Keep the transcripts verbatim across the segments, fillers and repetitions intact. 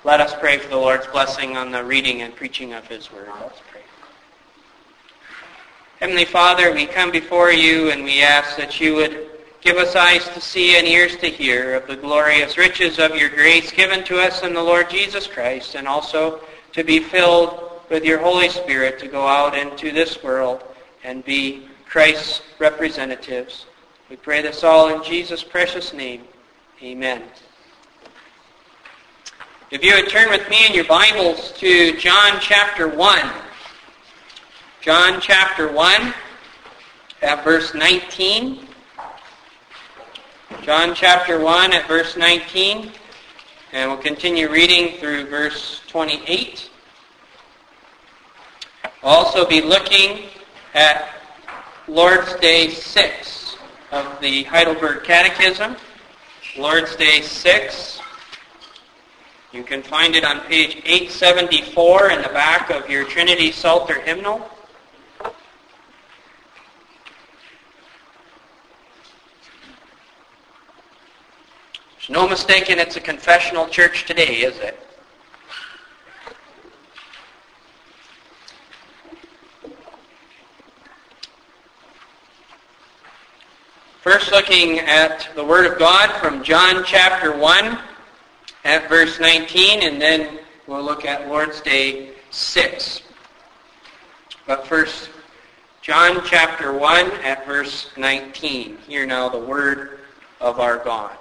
Let us pray for the Lord's blessing on the reading and preaching of His Word. Let's pray. Heavenly Father, we come before You and we ask that You would give us eyes to see and ears to hear of the glorious riches of Your grace given to us in the Lord Jesus Christ, and also to be filled with Your Holy Spirit to go out into this world and be Christ's representatives. We pray this all in Jesus' precious name. Amen. If you would turn with me in your Bibles to John chapter one. John chapter one at verse nineteen. John chapter one at verse nineteen. And we'll continue reading through verse twenty-eight. We'll also be looking at Lord's Day six of the Heidelberg Catechism. Lord's Day six. You can find it on page eight seventy-four in the back of your Trinity Psalter hymnal. There's no mistaking it's a confessional church today, is it? First, looking at the Word of God from John chapter one at verse nineteen, and then we'll look at Lord's Day six. But first, John chapter one at verse nineteen. Hear now the Word of our God.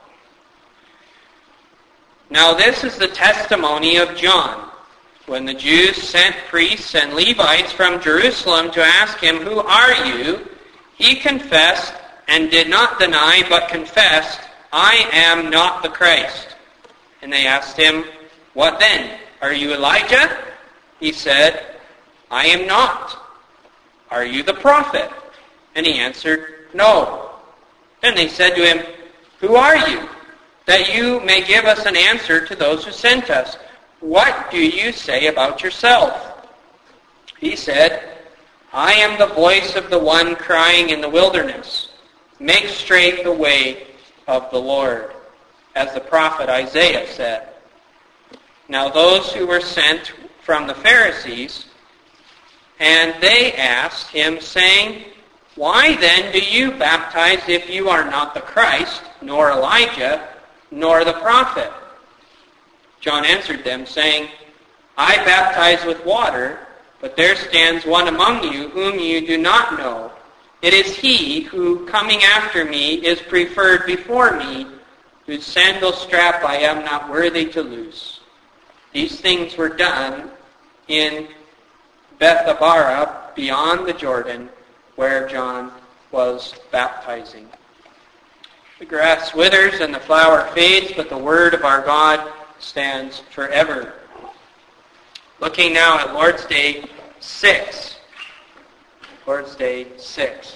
Now this is the testimony of John, when the Jews sent priests and Levites from Jerusalem to ask him, "Who are you?" He confessed and did not deny, but confessed, "I am not the Christ." And they asked him, "What then? Are you Elijah?" He said, "I am not." "Are you the prophet?" And he answered, "No." Then they said to him, "Who are you? That you may give us an answer to those who sent us. What do you say about yourself?" He said, "I am the voice of the one crying in the wilderness, 'Make straight the way of the Lord,' as the prophet Isaiah said." Now those who were sent from the Pharisees, and they asked him, saying, "Why then do you baptize if you are not the Christ, nor Elijah, nor the prophet?" John answered them, saying, "I baptize with water, but there stands one among you whom you do not know. It is he who, coming after me, is preferred before me, whose sandal strap I am not worthy to loose." These things were done in Bethabara, beyond the Jordan, where John was baptizing. The grass withers and the flower fades, but the word of our God stands forever. Looking now at Lord's Day six. Lord's Day six.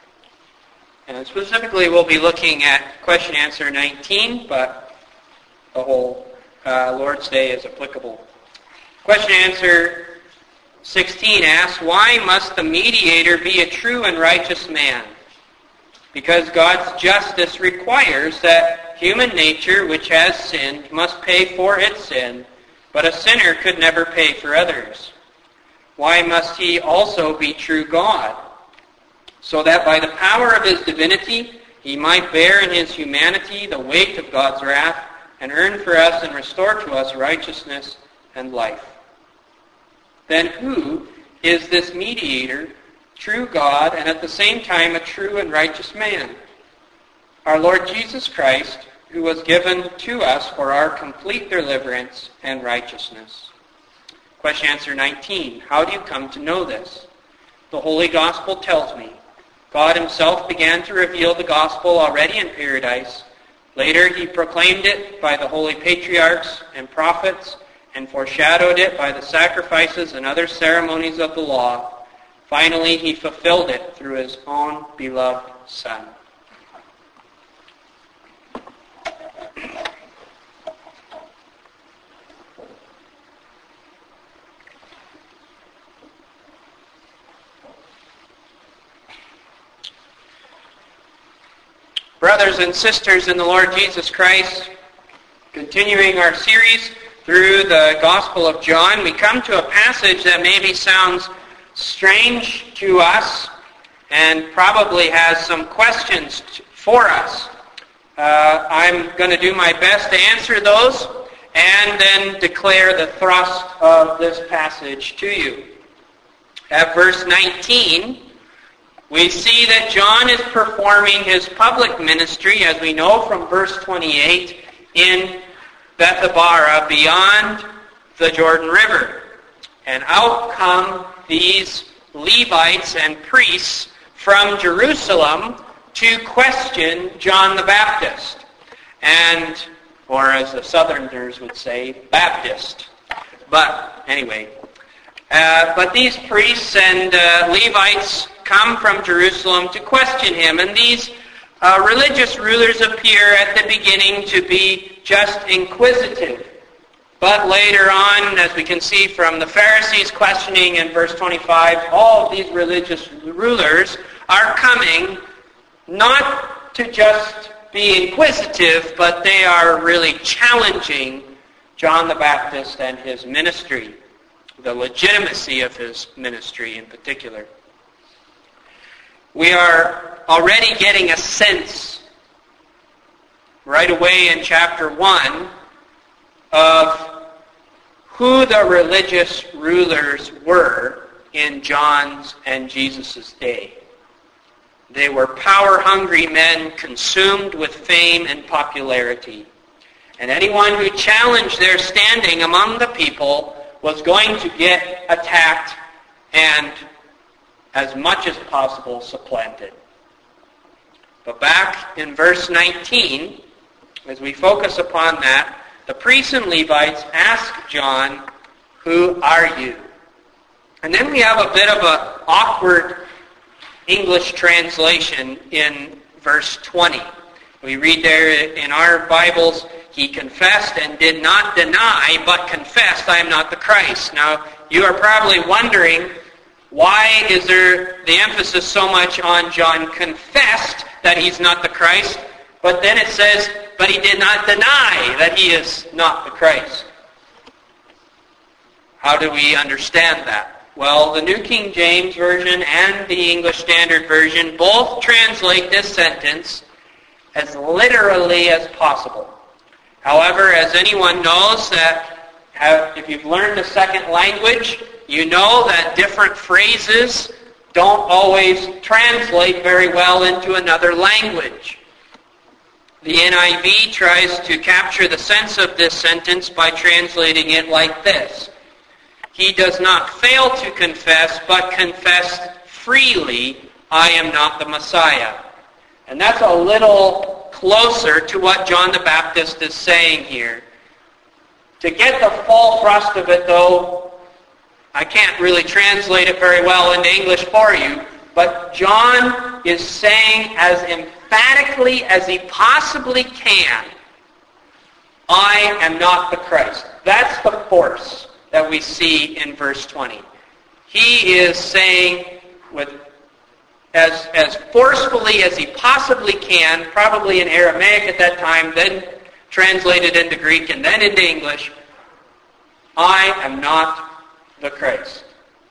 And specifically we'll be looking at question answer nineteen, but the whole uh, Lord's Day is applicable. Question answer sixteen asks, "Why must the mediator be a true and righteous man?" Because God's justice requires that human nature, which has sinned, must pay for its sin, but a sinner could never pay for others. Why must he also be true God? So that by the power of his divinity, he might bear in his humanity the weight of God's wrath and earn for us and restore to us righteousness and life. Then who is this mediator, true God, and at the same time a true and righteous man? Our Lord Jesus Christ, who was given to us for our complete deliverance and righteousness. Question answer nineteen. How do you come to know this? The Holy Gospel tells me. God himself began to reveal the gospel already in paradise. Later he proclaimed it by the holy patriarchs and prophets and foreshadowed it by the sacrifices and other ceremonies of the law. Finally, he fulfilled it through his own beloved Son. Brothers and sisters in the Lord Jesus Christ, continuing our series through the Gospel of John, we come to a passage that maybe sounds strange to us and probably has some questions for us. Uh, I'm going to do my best to answer those and then declare the thrust of this passage to you. At verse nineteen, we see that John is performing his public ministry, as we know from verse twenty-eight, in Bethabara, beyond the Jordan River. And out come these Levites and priests from Jerusalem to question John the Baptist. And, or as the Southerners would say, Baptist. But, anyway. Uh, but these priests and uh, Levites come from Jerusalem to question him. And these uh, religious rulers appear at the beginning to be just inquisitive. But later on, as we can see from the Pharisees questioning in verse twenty-five, all of these religious rulers are coming not to just be inquisitive, but they are really challenging John the Baptist and his ministry, the legitimacy of his ministry in particular. We are already getting a sense right away in chapter one of who the religious rulers were in John's and Jesus' day. They were power-hungry men consumed with fame and popularity. And anyone who challenged their standing among the people was going to get attacked and, as much as possible, supplanted. But back in verse nineteen, as we focus upon that, the priests and Levites ask John, "Who are you?" And then we have a bit of an awkward English translation in verse twenty. We read there in our Bibles, "He confessed and did not deny, but confessed, I am not the Christ." Now, you are probably wondering, why is there the emphasis so much on John confessed that he's not the Christ, but then it says, but he did not deny that he is not the Christ? How do we understand that? Well, the New King James Version and the English Standard Version both translate this sentence as literally as possible. However, as anyone knows, that have, if you've learned a second language, you know that different phrases don't always translate very well into another language. The N I V tries to capture the sense of this sentence by translating it like this: "He does not fail to confess, but confessed freely, I am not the Messiah." And that's a little closer to what John the Baptist is saying here. To get the full thrust of it, though, I can't really translate it very well into English for you, but John is saying as emphatically as he possibly can, I am not the Christ. That's the force that we see in verse twenty. He is saying with as, as forcefully as he possibly can, probably in Aramaic at that time, then translated into Greek and then into English, I am not the Christ.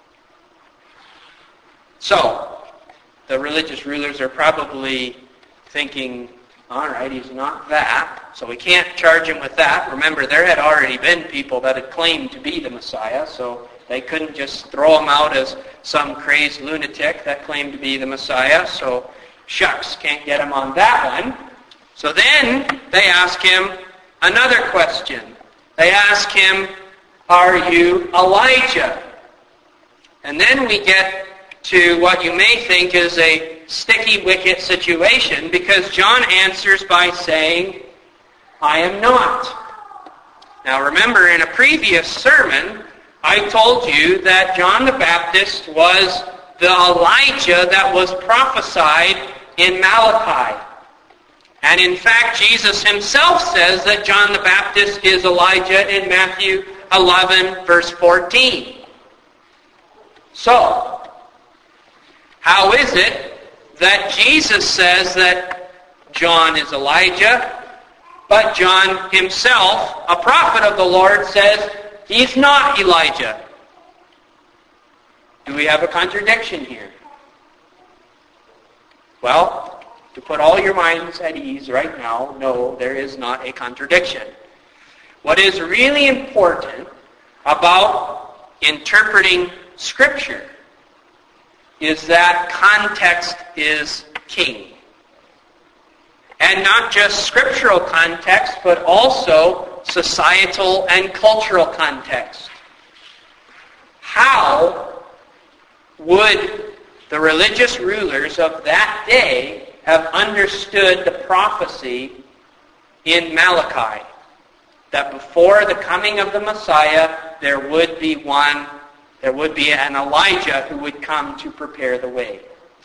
So, the religious rulers are probably thinking, all right, he's not that, so we can't charge him with that. Remember, there had already been people that had claimed to be the Messiah, so they couldn't just throw him out as some crazed lunatic that claimed to be the Messiah. So, shucks, can't get him on that one. So then they ask him another question. They ask him, are you Elijah? And then we get to what you may think is a sticky wicket situation, because John answers by saying, I am not. Now remember, in a previous sermon, I told you that John the Baptist was the Elijah that was prophesied in Malachi. And in fact, Jesus himself says that John the Baptist is Elijah in Matthew eleven, verse fourteen. So, how is it that Jesus says that John is Elijah, But John himself, a prophet of the Lord, says he's not Elijah. Do we have a contradiction here? Well, to put all your minds at ease right now, no, there is not a contradiction. What is really important about interpreting Scripture is that context is king. And not just scriptural context, but also societal and cultural context. How would the religious rulers of that day have understood the prophecy in Malachi? That before the coming of the Messiah, there would be one, there would be an Elijah who would come to prepare the way.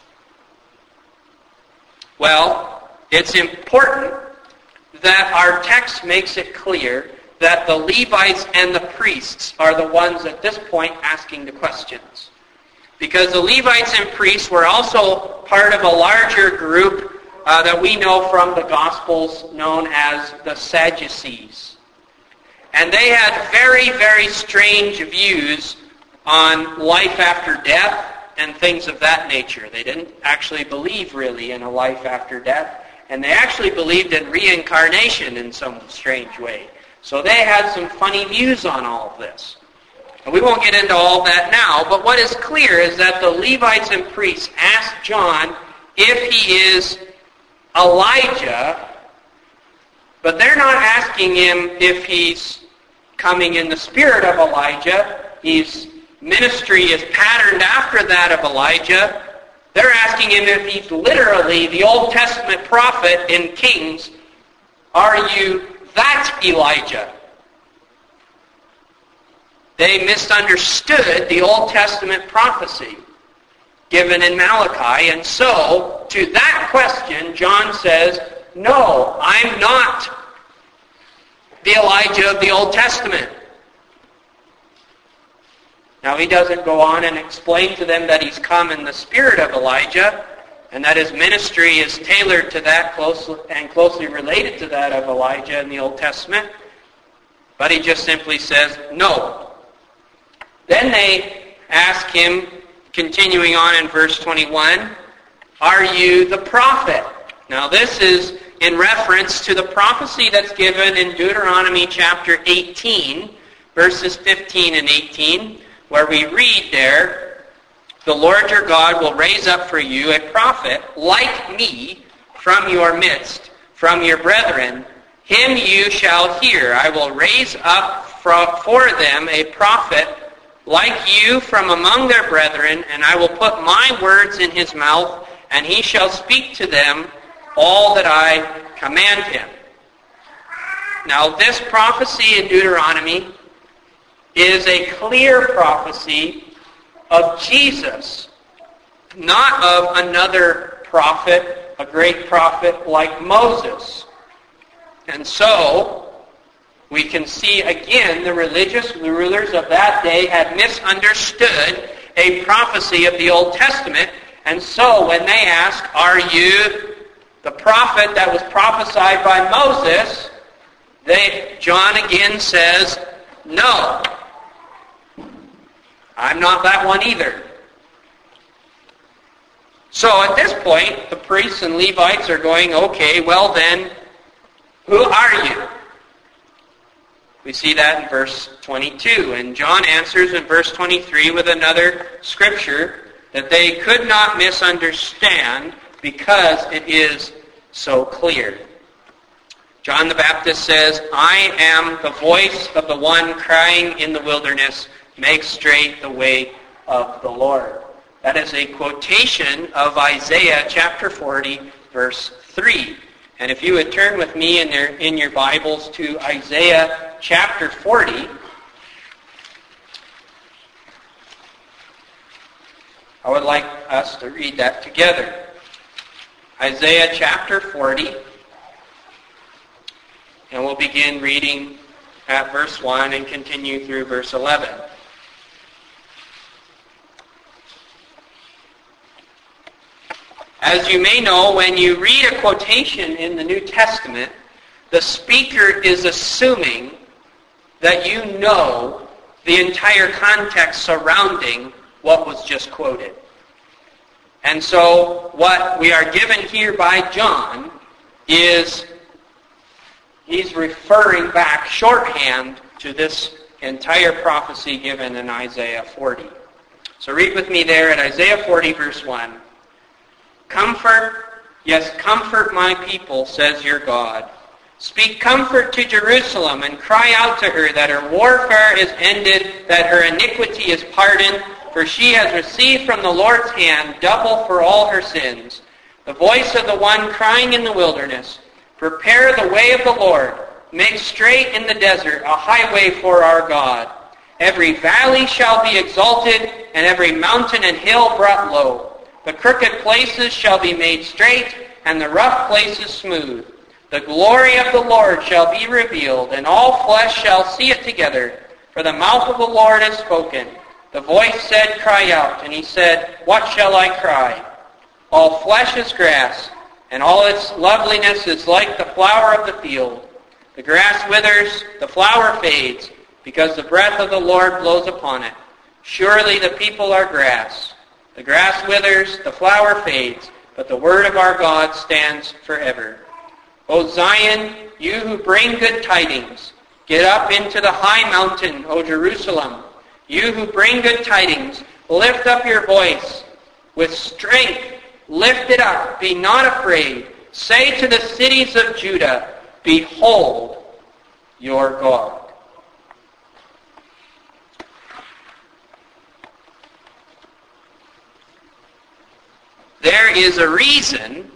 Well, it's important that our text makes it clear that the Levites and the priests are the ones at this point asking the questions. Because the Levites and priests were also part of a larger group uh, that we know from the Gospels known as the Sadducees. And they had very, very strange views on life after death and things of that nature. They didn't actually believe really in a life after death. And they actually believed in reincarnation in some strange way. So they had some funny views on all of this. And we won't get into all that now, but what is clear is that the Levites and priests asked John if he is Elijah, but they're not asking him if he's coming in the spirit of Elijah. His ministry is patterned after that of Elijah. They're asking him if he's literally the Old Testament prophet in Kings. Are you that Elijah? They misunderstood the Old Testament prophecy given in Malachi. And so, to that question, John says, no, I'm not the Elijah of the Old Testament. Now, he doesn't go on and explain to them that he's come in the spirit of Elijah and that his ministry is tailored to that closely and closely related to that of Elijah in the Old Testament. But he just simply says, no. Then they ask him, continuing on in verse twenty-one, are you the prophet? Now, this is in reference to the prophecy that's given in Deuteronomy chapter eighteen, verses fifteen and eighteen, where we read there, the Lord your God will raise up for you a prophet like me from your midst, from your brethren. Him you shall hear. I will raise up for them a prophet like you from among their brethren, and I will put my words in his mouth, and he shall speak to them all that I command him. Now, this prophecy in Deuteronomy is a clear prophecy of Jesus, not of another prophet, a great prophet like Moses. And so, we can see again the religious rulers of that day had misunderstood a prophecy of the Old Testament. And so, when they ask, are you the prophet that was prophesied by Moses? They, John again says, no. I'm not that one either. So at this point, the priests and Levites are going, okay, well then, who are you? We see that in verse twenty-two. And John answers in verse twenty-three with another scripture that they could not misunderstand because it is so clear. John the Baptist says, I am the voice of the one crying in the wilderness, make straight the way of the Lord. That is a quotation of Isaiah chapter forty, verse three. And if you would turn with me in, their, in your Bibles to Isaiah chapter forty, I would like us to read that together. Isaiah chapter forty, and we'll begin reading at verse one and continue through verse eleven. As you may know, when you read a quotation in the New Testament, the speaker is assuming that you know the entire context surrounding what was just quoted. And so what we are given here by John is he's referring back shorthand to this entire prophecy given in Isaiah forty. So read with me there at Isaiah forty, verse one. Comfort, yes, comfort my people, says your God. Speak comfort to Jerusalem and cry out to her that her warfare is ended, that her iniquity is pardoned, for she has received from the Lord's hand double for all her sins. The voice of the one crying in the wilderness, prepare the way of the Lord, make straight in the desert a highway for our God. Every valley shall be exalted, and every mountain and hill brought low. The crooked places shall be made straight, and the rough places smooth. The glory of the Lord shall be revealed, and all flesh shall see it together. For the mouth of the Lord has spoken. The voice said, cry out. And he said, what shall I cry? All flesh is grass, and all its loveliness is like the flower of the field. The grass withers, the flower fades, because the breath of the Lord blows upon it. Surely the people are grass. The grass withers, the flower fades, but the word of our God stands forever. O Zion, you who bring good tidings, get up into the high mountain, O Jerusalem. You who bring good tidings, lift up your voice. With strength, lift it up. Be not afraid. Say to the cities of Judah, behold your God. There is a reason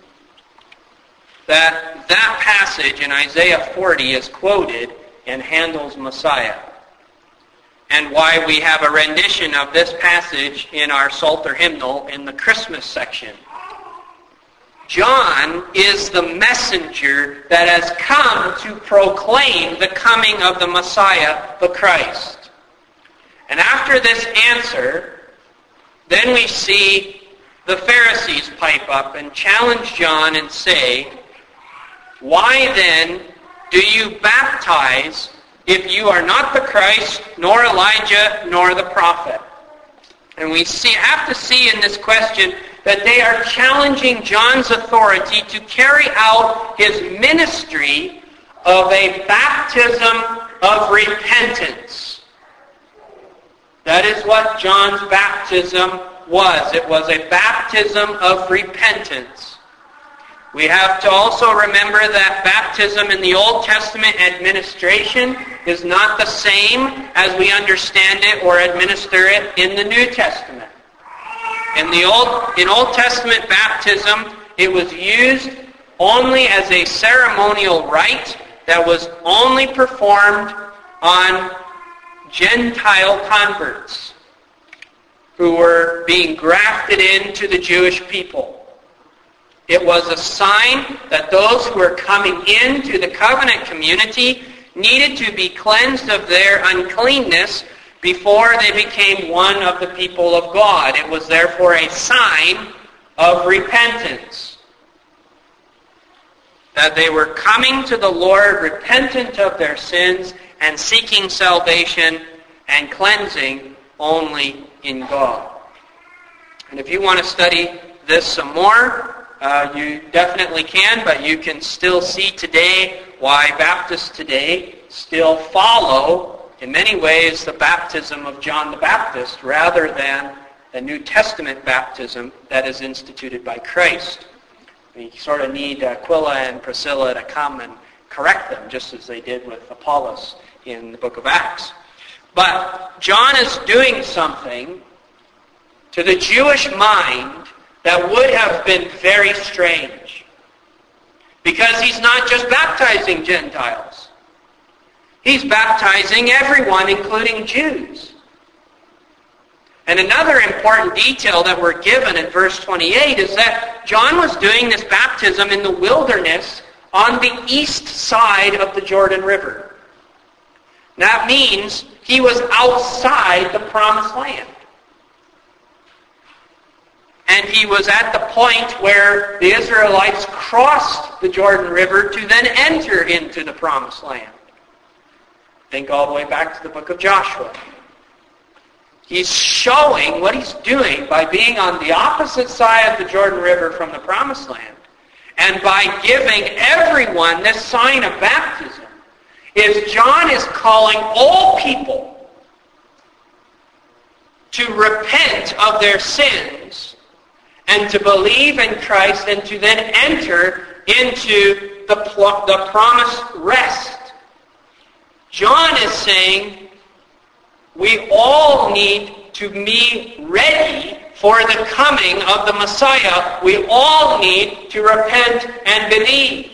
that that passage in Isaiah forty is quoted in Handel's Messiah, and why we have a rendition of this passage in our Psalter hymnal in the Christmas section. John is the messenger that has come to proclaim the coming of the Messiah, the Christ. And after this answer, then we see the Pharisees pipe up and challenge John and say, why then do you baptize if you are not the Christ, nor Elijah, nor the prophet? And we see, have to see in this question that they are challenging John's authority to carry out his ministry of a baptism of repentance. That is what John's baptism was. It was a baptism of repentance. We have to also remember that baptism in the Old Testament administration is not the same as we understand it or administer it in the New Testament. In the Old, in Old Testament baptism, it was used only as a ceremonial rite that was only performed on Gentile converts who were being grafted into the Jewish people. It was a sign that those who were coming into the covenant community needed to be cleansed of their uncleanness before they became one of the people of God. It was therefore a sign of repentance. That they were coming to the Lord repentant of their sins and seeking salvation and cleansing only in God. And if you want to study this some more, Uh, you definitely can, but you can still see today why Baptists today still follow, in many ways, the baptism of John the Baptist rather than the New Testament baptism that is instituted by Christ. We sort of need Aquila and Priscilla to come and correct them, just as they did with Apollos in the book of Acts. But John is doing something to the Jewish mind that would have been very strange. Because he's not just baptizing Gentiles. He's baptizing everyone, including Jews. And another important detail that we're given in verse twenty-eight is that John was doing this baptism in the wilderness on the east side of the Jordan River. That means he was outside the promised land. and he was at the point where the Israelites crossed the Jordan River to then enter into the Promised Land. Think all the way back to the book of Joshua. He's showing what he's doing by being on the opposite side of the Jordan River from the Promised Land, and by giving everyone this sign of baptism, is John is calling all people to repent of their sins and to believe in Christ and to then enter into the, pl- the promised rest. John is saying we all need to be ready for the coming of the Messiah. We all need to repent and believe.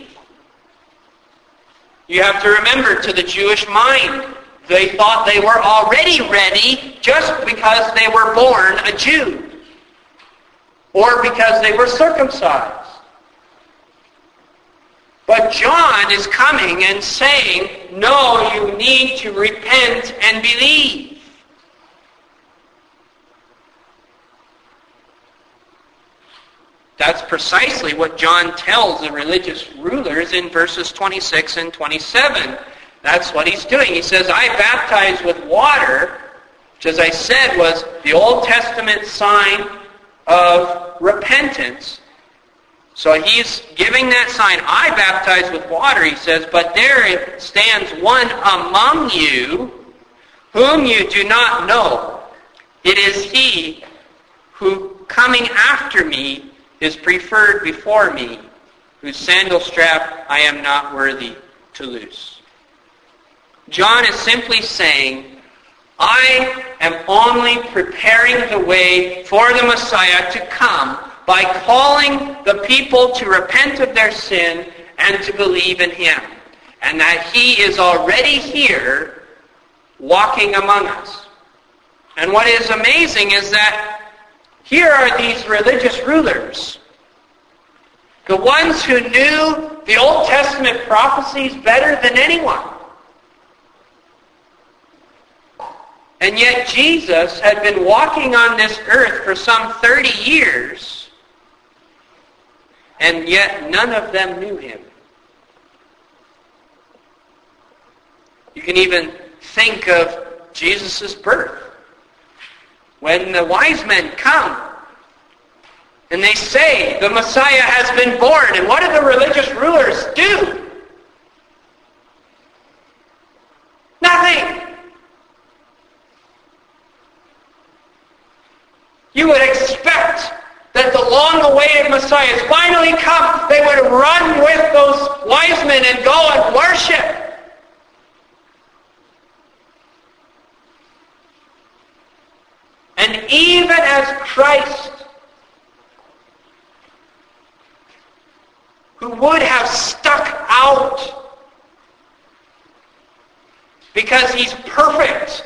You have to remember, to the Jewish mind, they thought they were already ready just because they were born a Jew, or because they were circumcised. But John is coming and saying, no, you need to repent and believe. That's precisely what John tells the religious rulers in verses twenty-six and twenty-seven. That's what he's doing. He says, I baptize with water, which, as I said, was the Old Testament sign of repentance. So he's giving that sign. I baptize with water, he says, but there stands one among you whom you do not know. It is he who, coming after me, is preferred before me, whose sandal strap I am not worthy to loose. John is simply saying, I am only preparing the way for the Messiah to come by calling the people to repent of their sin and to believe in him. And that he is already here walking among us. And what is amazing is that here are these religious rulers, the ones who knew the Old Testament prophecies better than anyone. And yet Jesus had been walking on this earth for some thirty years, and yet none of them knew him. You can even think of Jesus' birth. When the wise men come, and they say, the Messiah has been born, and what do the religious rulers do? Nothing. You would expect that the long-awaited Messiah has finally come. They would run with those wise men and go and worship. And even as Christ, who would have stuck out because he's perfect,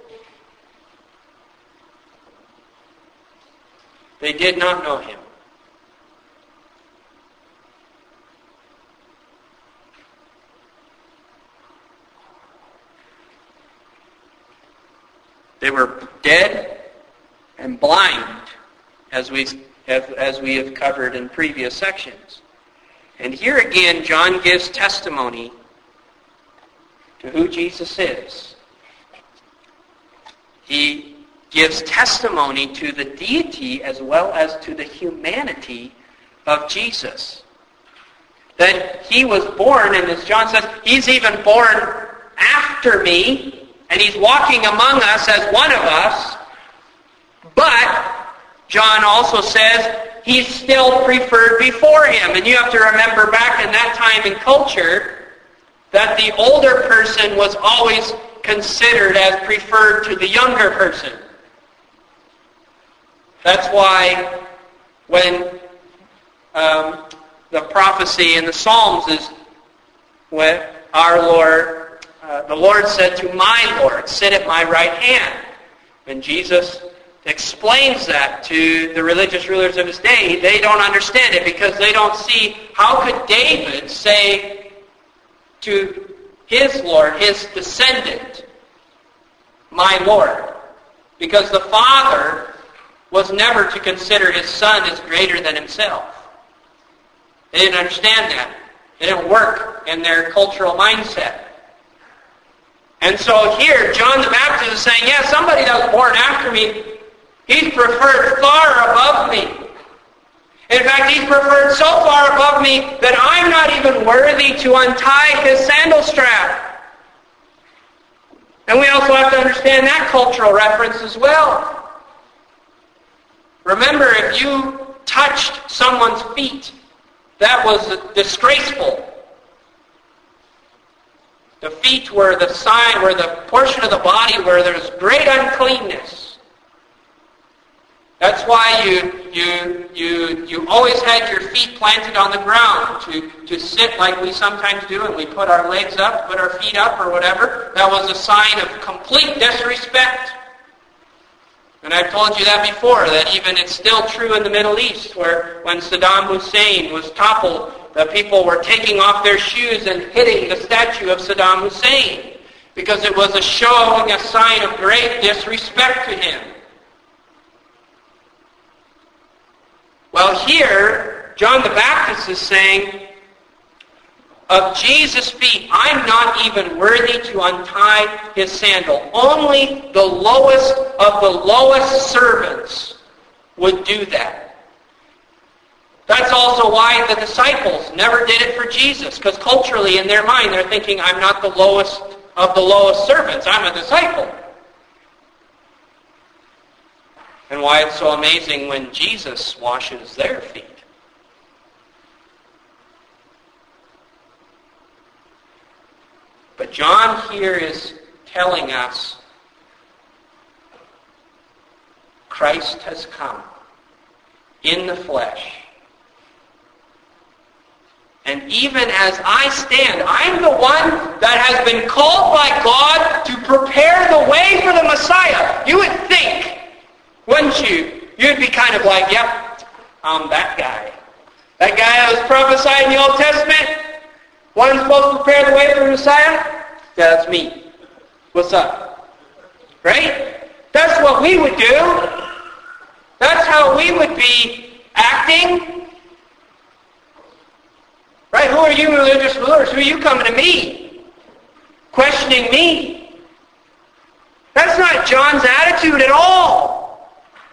they did not know him. They were dead and blind, as we have, as we have covered in previous sections. And here again, John gives testimony to who Jesus is. He gives testimony to the deity as well as to the humanity of Jesus. That he was born, and as John says, he's even born after me, and he's walking among us as one of us. But John also says he's still preferred before him. And you have to remember, back in that time in culture, that the older person was always considered as preferred to the younger person. That's why when um, the prophecy in the Psalms is when our Lord, uh, the Lord said to my Lord, sit at my right hand. When Jesus explains that to the religious rulers of his day, they don't understand it, because they don't see how could David say to his Lord, his descendant, my Lord. Because the Father was never to consider his son as greater than himself. They didn't understand that. It didn't work in their cultural mindset. And so here, John the Baptist is saying, yeah, somebody that was born after me, he's preferred far above me. In fact, he's preferred so far above me that I'm not even worthy to untie his sandal strap. And we also have to understand that cultural reference as well. Remember, if you touched someone's feet, that was disgraceful. The feet were the sign, were the portion of the body where there was great uncleanness. That's why you you you you always had your feet planted on the ground to, to sit like we sometimes do, and we put our legs up, put our feet up or whatever. That was a sign of complete disrespect. And I've told you that before, that even it's still true in the Middle East, where when Saddam Hussein was toppled, the people were taking off their shoes and hitting the statue of Saddam Hussein, because it was a showing a sign of great disrespect to him. Well, here, John the Baptist is saying, of Jesus' feet, I'm not even worthy to untie his sandal. Only the lowest of the lowest servants would do that. That's also why the disciples never did it for Jesus, because culturally in their mind they're thinking, I'm not the lowest of the lowest servants, I'm a disciple. And why it's so amazing when Jesus washes their feet. But John here is telling us Christ has come in the flesh. And even as I stand, I'm the one that has been called by God to prepare the way for the Messiah. You would think, wouldn't you? You'd be kind of like, yep, I'm that guy. That guy that was prophesied in the Old Testament, one supposed to prepare the way for the Messiah? Yeah, that's me. What's up? Right? That's what we would do. That's how we would be acting. Right? Who are you religious rulers? Who are you coming to me? Questioning me? That's not John's attitude at all.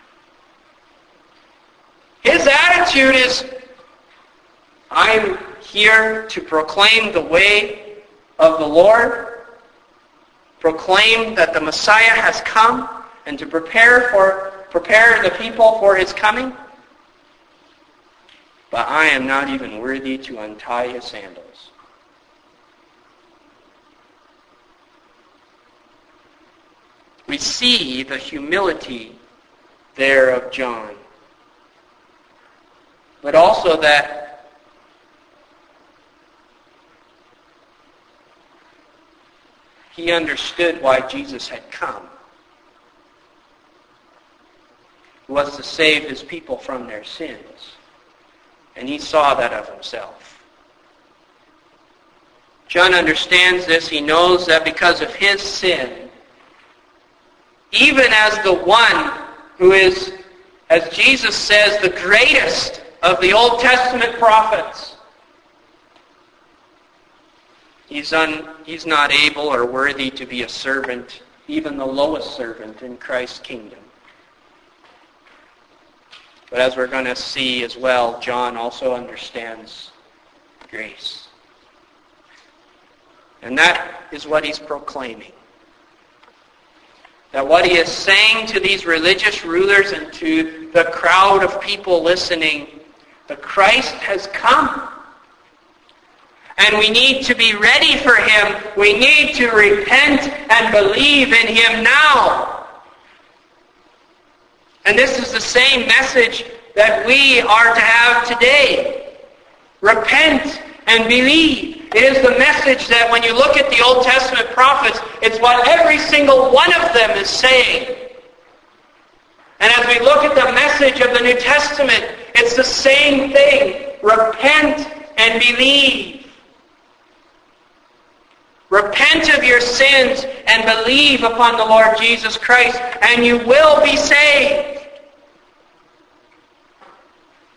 His attitude is, I'm here to proclaim the way of the Lord, proclaim that the Messiah has come, and to prepare for prepare the people for his coming. But I am not even worthy to untie his sandals. We see the humility there of John, but also that he understood why Jesus had come. He was to save his people from their sins. And he saw that of himself. John understands this. He knows that because of his sin, even as the one who is, as Jesus says, the greatest of the Old Testament prophets, he's, un, he's not able or worthy to be a servant, even the lowest servant in Christ's kingdom. But as we're going to see as well, John also understands grace. And that is what he's proclaiming. That what he is saying to these religious rulers and to the crowd of people listening, the Christ has come. And we need to be ready for him. We need to repent and believe in him now. And this is the same message that we are to have today. Repent and believe. It is the message that when you look at the Old Testament prophets, it's what every single one of them is saying. And as we look at the message of the New Testament, it's the same thing. Repent and believe. Repent of your sins and believe upon the Lord Jesus Christ, and you will be saved.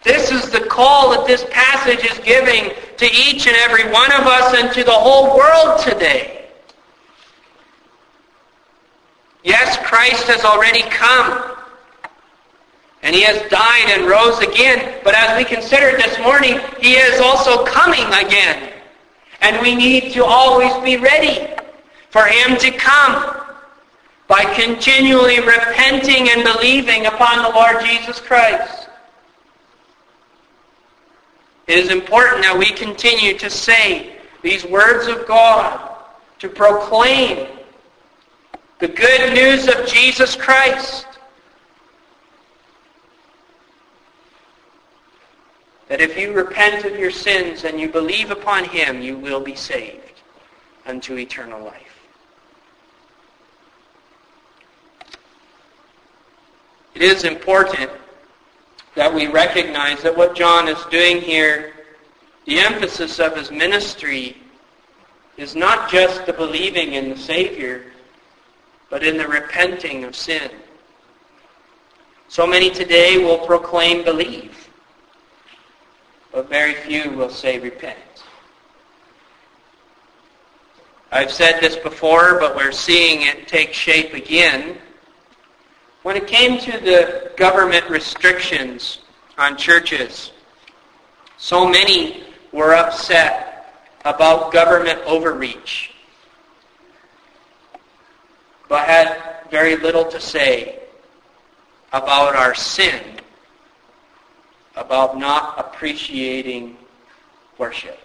This is the call that this passage is giving to each and every one of us and to the whole world today. Yes, Christ has already come, and He has died and rose again. But as we considered this morning, He is also coming again. And we need to always be ready for Him to come by continually repenting and believing upon the Lord Jesus Christ. It is important that we continue to say these words of God, to proclaim the good news of Jesus Christ. That if you repent of your sins and you believe upon Him, you will be saved unto eternal life. It is important that we recognize that what John is doing here, the emphasis of his ministry, is not just the believing in the Savior, but in the repenting of sin. So many today will proclaim believe, but very few will say repent. I've said this before, but we're seeing it take shape again. When it came to the government restrictions on churches, so many were upset about government overreach, but had very little to say about our sin, about not appreciating worship.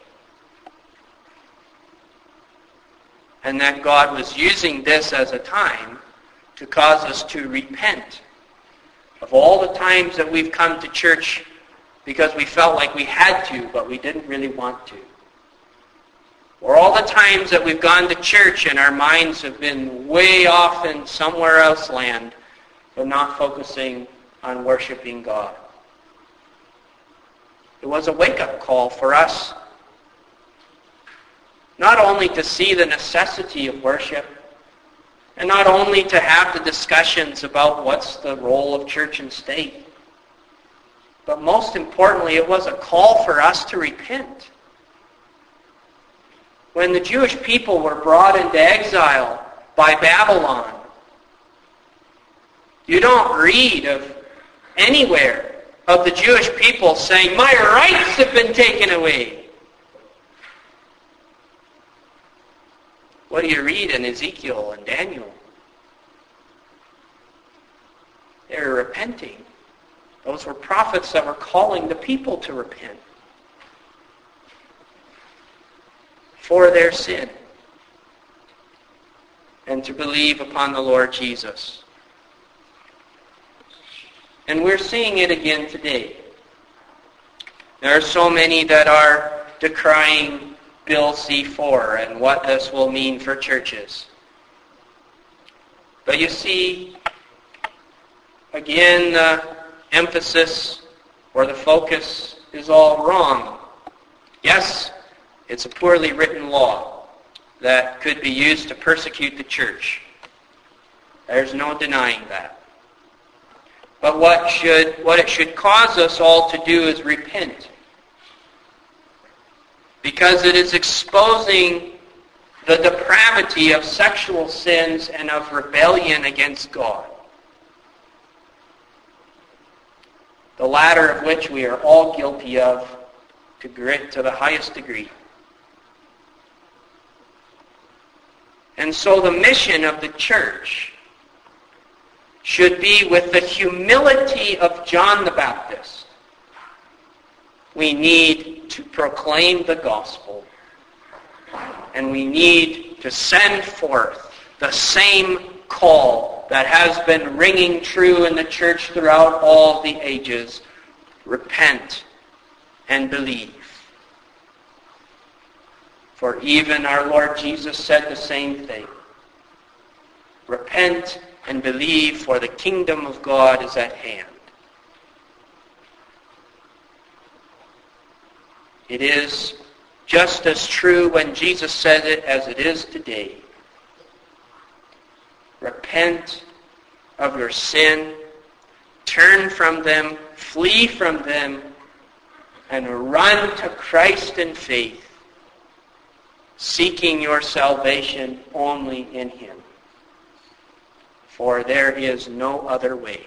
And that God was using this as a time to cause us to repent of all the times that we've come to church because we felt like we had to, but we didn't really want to. Or all the times that we've gone to church and our minds have been way off in somewhere else land, but not focusing on worshiping God. It was a wake-up call for us, not only to see the necessity of worship, and not only to have the discussions about what's the role of church and state, but most importantly, it was a call for us to repent. When the Jewish people were brought into exile by Babylon, you don't read of anywhere of the Jewish people saying, "My rights have been taken away." What do you read in Ezekiel and Daniel? They were repenting. Those were prophets that were calling the people to repent for their sin and to believe upon the Lord Jesus. And we're seeing it again today. There are so many that are decrying Bill C four and what this will mean for churches. But you see, again, the emphasis or the focus is all wrong. Yes, it's a poorly written law that could be used to persecute the church. There's no denying that. But what should what it should cause us all to do is repent. Because it is exposing the depravity of sexual sins and of rebellion against God. The latter of which we are all guilty of to, grit, to the highest degree. And so the mission of the church should be with the humility of John the Baptist. We need to proclaim the gospel, and we need to send forth the same call that has been ringing true in the church throughout all the ages. Repent and believe. For even our Lord Jesus said the same thing. Repent and believe, for the kingdom of God is at hand. It is just as true when Jesus said it as it is today. Repent of your sin, turn from them, flee from them, and run to Christ in faith, seeking your salvation only in him. For there is no other way.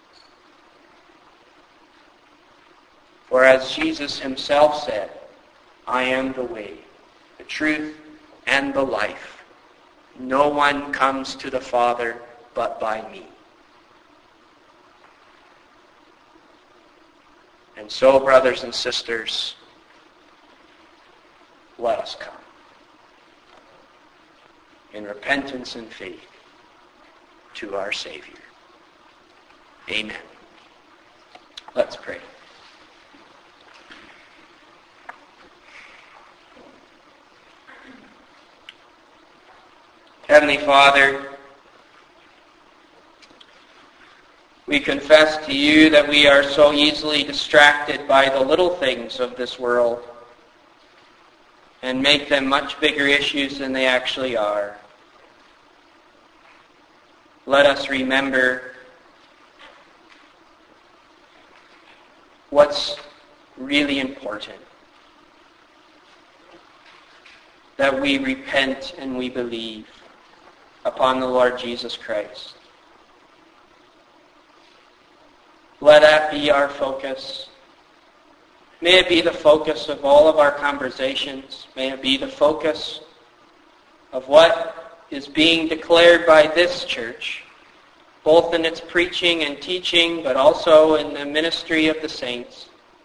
For as Jesus himself said, I am the way, the truth, and the life. No one comes to the Father but by me. And so, brothers and sisters, let us come in repentance and faith to our Savior. Amen. Let's pray. Heavenly Father, we confess to you that we are so easily distracted by the little things of this world and make them much bigger issues than they actually are. Let us remember what's really important. That we repent and we believe upon the Lord Jesus Christ. Let that be our focus. May it be the focus of all of our conversations. May it be the focus of what is being declared by this church, both in its preaching and teaching, but also in the ministry of the saints.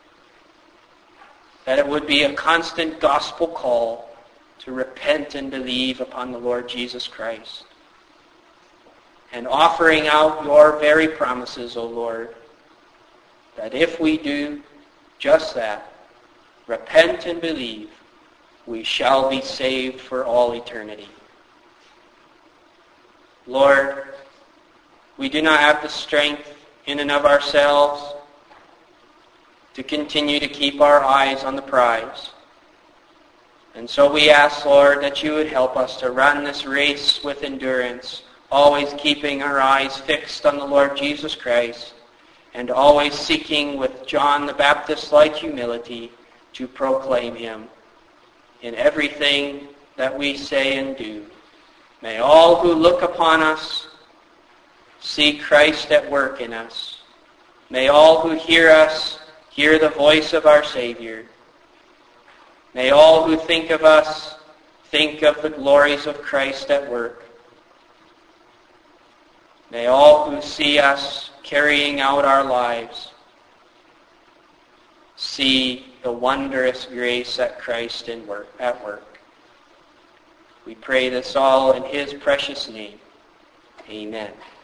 That it would be a constant gospel call to repent and believe upon the Lord Jesus Christ. And offering out your very promises, O Lord, that if we do just that, repent and believe, we shall be saved for all eternity. Lord, we do not have the strength in and of ourselves to continue to keep our eyes on the prize. And so we ask, Lord, that you would help us to run this race with endurance, always keeping our eyes fixed on the Lord Jesus Christ, and always seeking with John the Baptist-like humility to proclaim him in everything that we say and do. May all who look upon us see Christ at work in us. May all who hear us hear the voice of our Savior. May all who think of us think of the glories of Christ at work. May all who see us carrying out our lives see the wondrous grace at Christ in work, at work. We pray this all in his precious name. Amen.